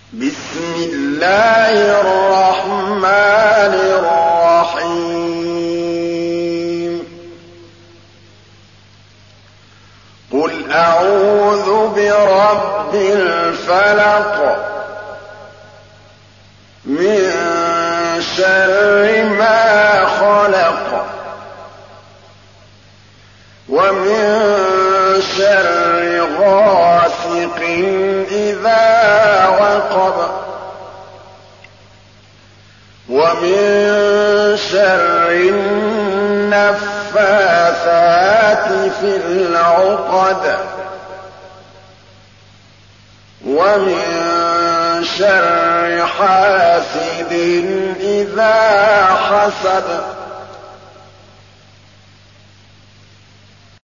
بسم الله الرحمن الرحيم قل أعوذ برب الفلق من شر ما خلق ومن شر غاسق إذا وقب ومن شر النفاثات في العقد ومن شر حاسد إذا حسد